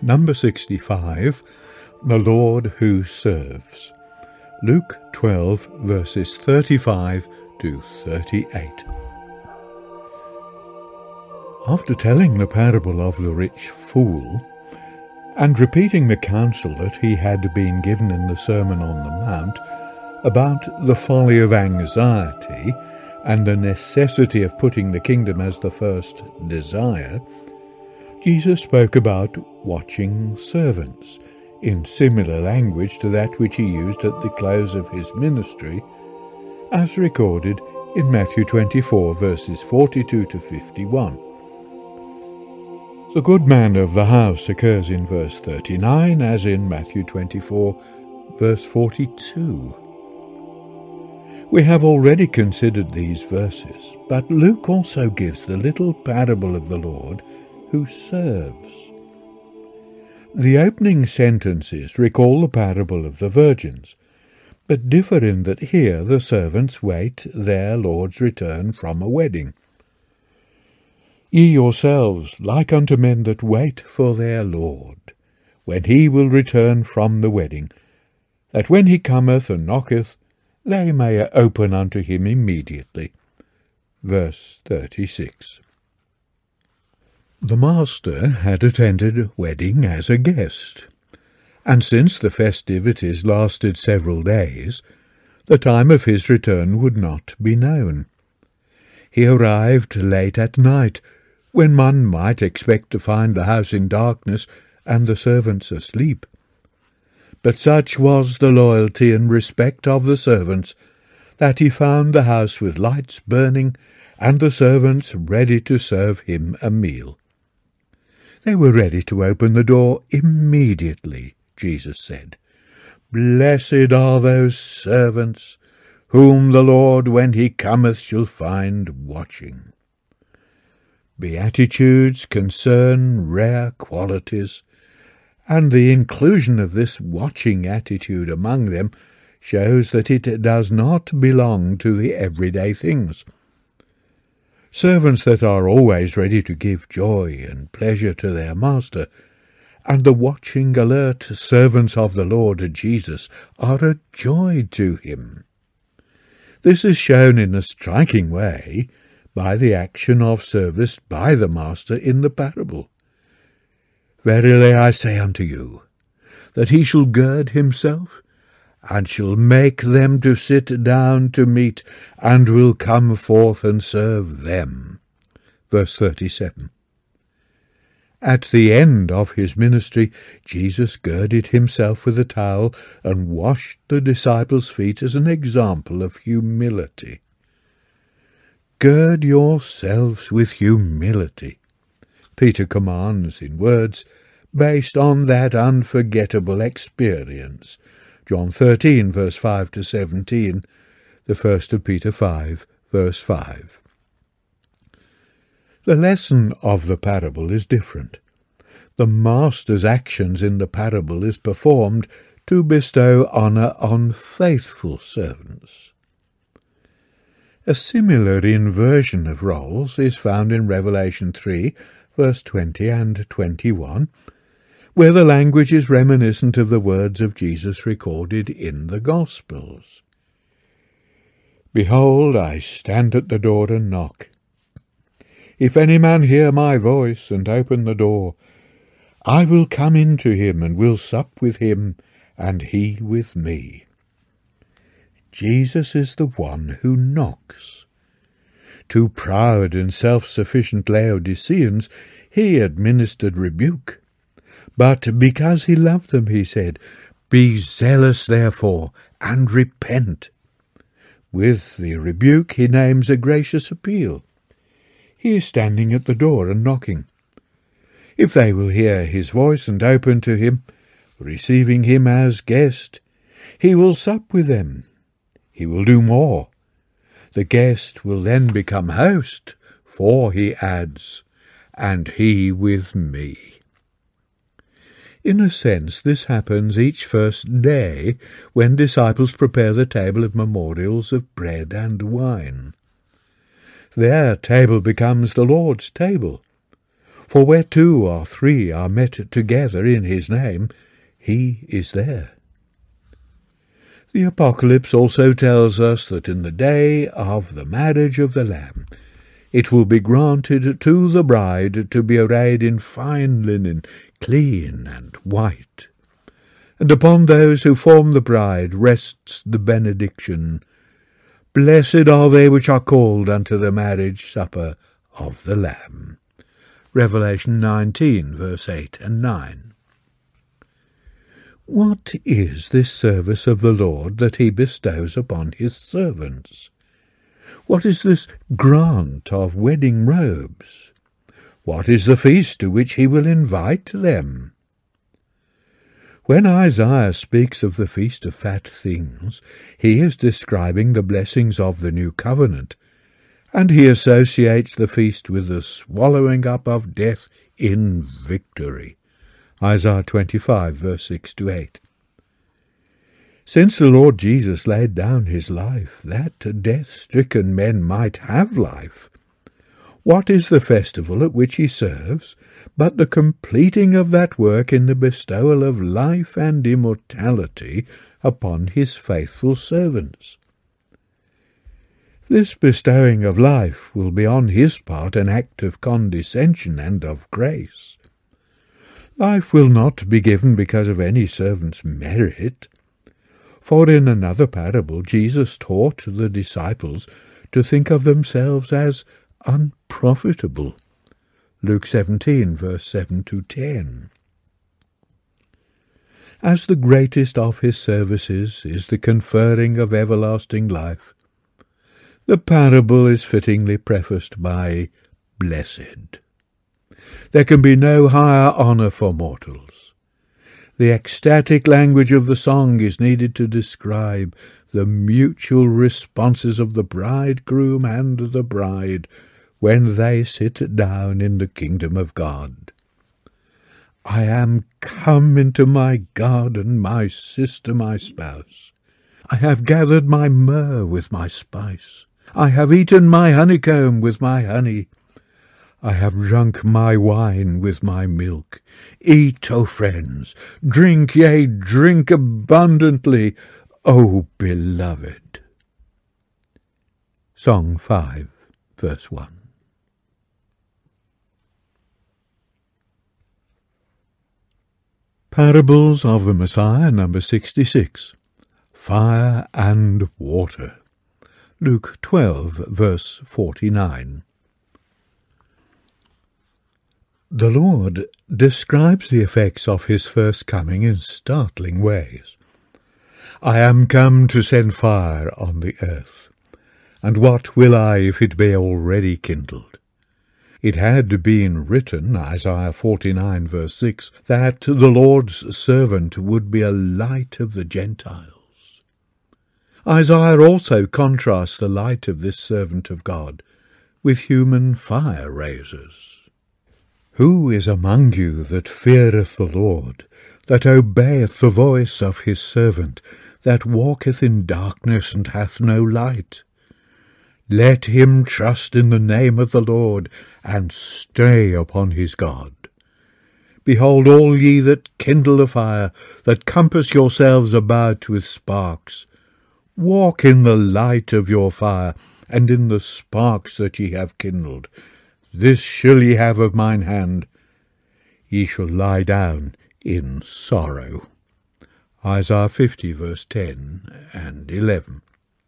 Number 65, The Lord Who Serves. Luke 12, verses 35 to 38. After telling the parable of the rich fool, and repeating the counsel that he had been given in the Sermon on the Mount about the folly of anxiety and the necessity of putting the kingdom as the first desire, Jesus spoke about watching servants, in similar language to that which he used at the close of his ministry, as recorded in Matthew 24, verses 42 to 51. The good man of the house occurs in verse 39, as in Matthew 24, verse 42. We have already considered these verses, but Luke also gives the little parable of the Lord who serves. The opening sentences recall the parable of the virgins, but differ in that here the servants wait their Lord's return from a wedding. Ye yourselves, like unto men that wait for their Lord, when he will return from the wedding, that when he cometh and knocketh, they may open unto him immediately. Verse 36. The master had attended a wedding as a guest, and since the festivities lasted several days, the time of his return would not be known. He arrived late at night, when one might expect to find the house in darkness and the servants asleep. But such was the loyalty and respect of the servants, that he found the house with lights burning, and the servants ready to serve him a meal. They were ready to open the door immediately, Jesus said. Blessed are those servants, whom the Lord, when he cometh, shall find watching. Beatitudes concern rare qualities, and the inclusion of this watching attitude among them shows that it does not belong to the everyday things. Servants that are always ready to give joy and pleasure to their master, and the watching, alert servants of the Lord Jesus are a joy to him. This is shown in a striking way by the action of service by the master in the parable. Verily I say unto you, that he shall gird himself, and shall make them to sit down to meat, and will come forth and serve them. Verse 37. At the end of his ministry, Jesus girded himself with a towel, and washed the disciples' feet as an example of humility. Gird yourselves with humility, Peter commands in words based on that unforgettable experience. John 13, verse 5 to 17, the first of Peter 5, verse 5. The lesson of the parable is different. The master's actions in the parable is performed to bestow honour on faithful servants. A similar inversion of roles is found in Revelation 3, verse 20 and 21, where the language is reminiscent of the words of Jesus recorded in the Gospels. Behold, I stand at the door and knock. If any man hear my voice and open the door, I will come in to him and will sup with him, and he with me. Jesus is the one who knocks. To proud and self-sufficient Laodiceans he administered rebuke. But because he loved them, he said, Be zealous, therefore, and repent. With the rebuke he names a gracious appeal. He is standing at the door and knocking. If they will hear his voice and open to him, receiving him as guest, he will sup with them. He will do more. The guest will then become host, for, he adds, and he with me. In a sense, this happens each first day when disciples prepare the table of memorials of bread and wine. Their table becomes the Lord's table. For where 2 or 3 are met together in his name, he is there. The Apocalypse also tells us that in the day of the marriage of the Lamb, it will be granted to the bride to be arrayed in fine linen, clean and white. And upon those who form the bride rests the benediction, Blessed are they which are called unto the marriage supper of the Lamb. Revelation 19, verse 8 and 9. What is this service of the Lord that he bestows upon his servants? What is this grant of wedding robes? What is the feast to which he will invite them? When Isaiah speaks of the Feast of Fat Things, he is describing the blessings of the new covenant, and he associates the feast with the swallowing up of death in victory. Isaiah 25, verse 6 to 8. Since the Lord Jesus laid down his life, that death-stricken men might have life, what is the festival at which he serves but the completing of that work in the bestowal of life and immortality upon his faithful servants? This bestowing of life will be on his part an act of condescension and of grace. Life will not be given because of any servant's merit. For in another parable Jesus taught the disciples to think of themselves as unprofitable. Luke 17, verse 7 to 10. As the greatest of his services is the conferring of everlasting life, the parable is fittingly prefaced by blessed. There can be no higher honour for mortals. The ecstatic language of the song is needed to describe the mutual responses of the bridegroom and the bride when they sit down in the kingdom of God. I am come into my garden, my sister, my spouse. I have gathered my myrrh with my spice. I have eaten my honeycomb with my honey. I have drunk my wine with my milk. Eat, O friends, drink, yea, drink abundantly, O beloved. Song 5, verse 1. Parables of the Messiah, number 66. Fire and water. Luke 12, verse 49. The Lord describes the effects of his first coming in startling ways. I am come to send fire on the earth, and what will I if it be already kindled? It had been written, Isaiah 49, verse 6, that the Lord's servant would be a light of the Gentiles. Isaiah also contrasts the light of this servant of God with human fire raisers. Who is among you that feareth the Lord, that obeyeth the voice of his servant, that walketh in darkness and hath no light? Let him trust in the name of the Lord, and stay upon his God. Behold, all ye that kindle a fire, that compass yourselves about with sparks, walk in the light of your fire, and in the sparks that ye have kindled. This shall ye have of mine hand. Ye shall lie down in sorrow. Isaiah 50, verse 10 and 11.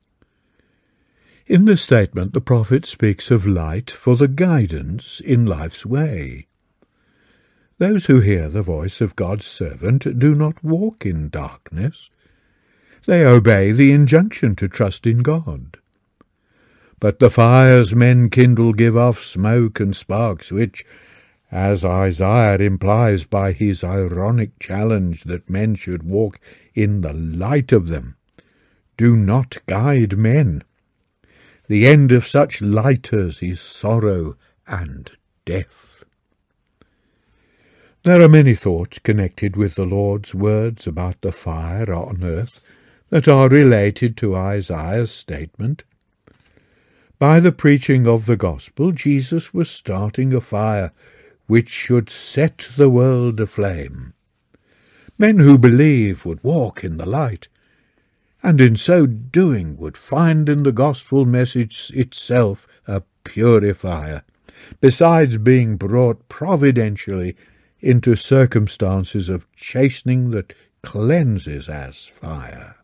In this statement, the prophet speaks of light for the guidance in life's way. Those who hear the voice of God's servant do not walk in darkness. They obey the injunction to trust in God. But the fires men kindle give off smoke and sparks, which, as Isaiah implies by his ironic challenge that men should walk in the light of them, do not guide men. The end of such lighters is sorrow and death. There are many thoughts connected with the Lord's words about the fire on earth that are related to Isaiah's statement. By the preaching of the gospel, Jesus was starting a fire which should set the world aflame. Men who believe would walk in the light, and in so doing would find in the gospel message itself a purifier, besides being brought providentially into circumstances of chastening that cleanses as fire.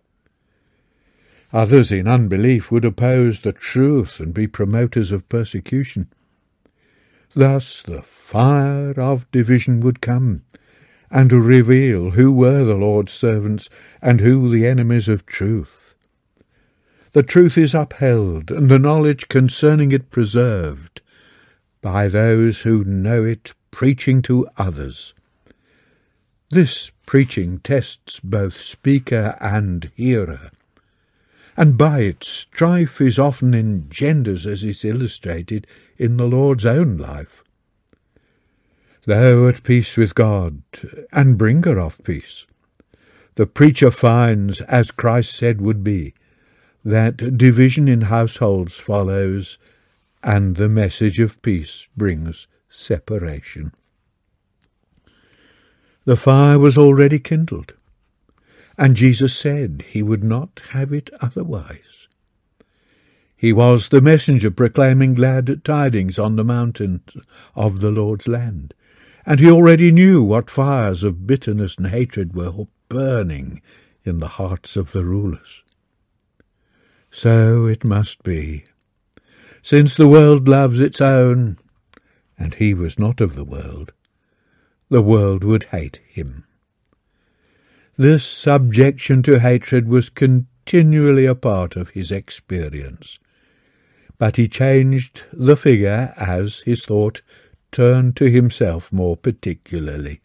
Others in unbelief would oppose the truth and be promoters of persecution. Thus the fire of division would come, and reveal who were the Lord's servants and who the enemies of truth. The truth is upheld, and the knowledge concerning it preserved, by those who know it, preaching to others. This preaching tests both speaker and hearer, and by it strife is often engendered, as is illustrated in the Lord's own life. Though at peace with God, and bringer of peace, the preacher finds, as Christ said would be, that division in households follows, and the message of peace brings separation. The fire was already kindled, and Jesus said he would not have it otherwise. He was the messenger proclaiming glad tidings on the mountains of the Lord's land, and he already knew what fires of bitterness and hatred were burning in the hearts of the rulers. So it must be, since the world loves its own, and he was not of the world would hate him. This subjection to hatred was continually a part of his experience, but he changed the figure as his thought turned to himself more particularly.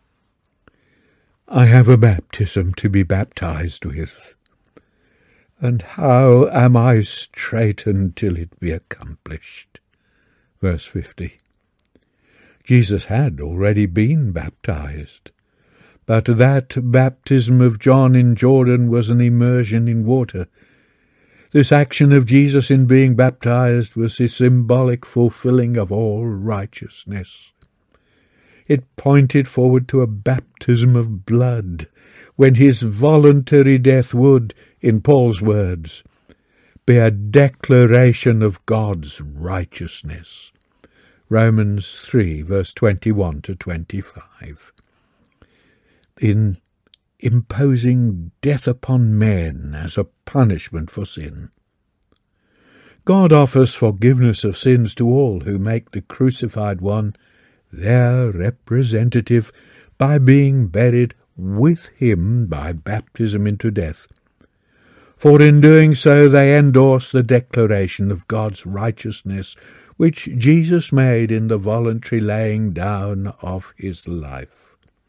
I have a baptism to be baptized with, and how am I straitened till it be accomplished? Verse 50. Jesus had already been baptized, but that baptism of John in Jordan was an immersion in water. This action of Jesus in being baptized was the symbolic fulfilling of all righteousness. It pointed forward to a baptism of blood, when his voluntary death would, in Paul's words, be a declaration of God's righteousness. Romans 3, verse 21 to 25. In imposing death upon men as a punishment for sin, God offers forgiveness of sins to all who make the crucified one their representative by being buried with him by baptism into death. For in doing so they endorse the declaration of God's righteousness which Jesus made in the voluntary laying down of his life.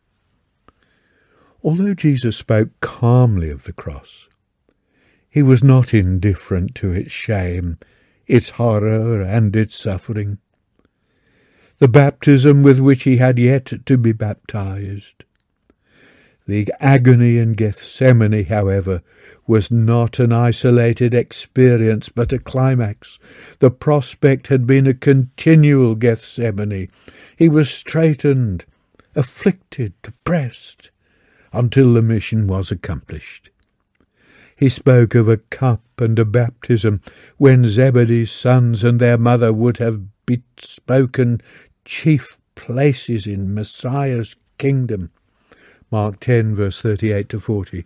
Although Jesus spoke calmly of the cross, he was not indifferent to its shame, its horror, and its suffering. The baptism with which he had yet to be baptized, the agony in Gethsemane, however, was not an isolated experience, but a climax. The prospect had been a continual Gethsemane. He was straitened, afflicted, depressed, until the mission was accomplished. He spoke of a cup and a baptism when Zebedee's sons and their mother would have bespoken chief places in Messiah's kingdom. Mark 10, verse 38 to 40.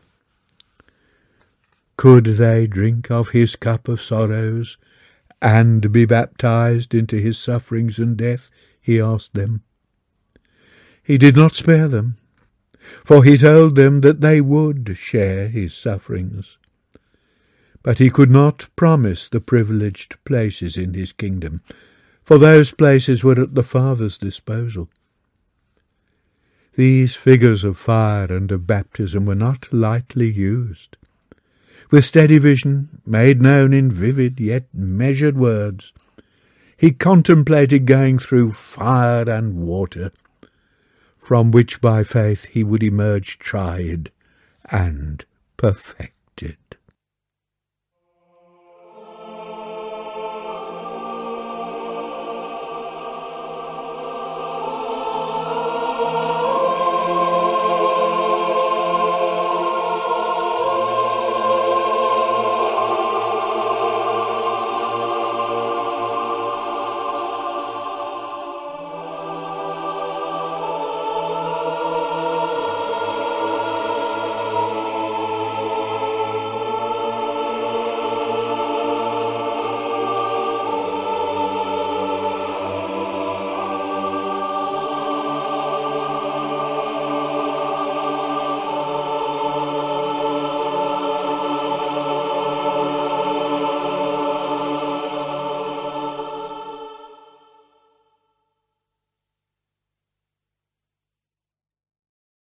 Could they drink of his cup of sorrows and be baptized into his sufferings and death? He asked them. He did not spare them, for he told them that they would share his sufferings. But he could not promise the privileged places in his kingdom, for those places were at the Father's disposal. These figures of fire and of baptism were not lightly used. With steady vision, made known in vivid yet measured words, he contemplated going through fire and water, from which by faith he would emerge tried and perfect.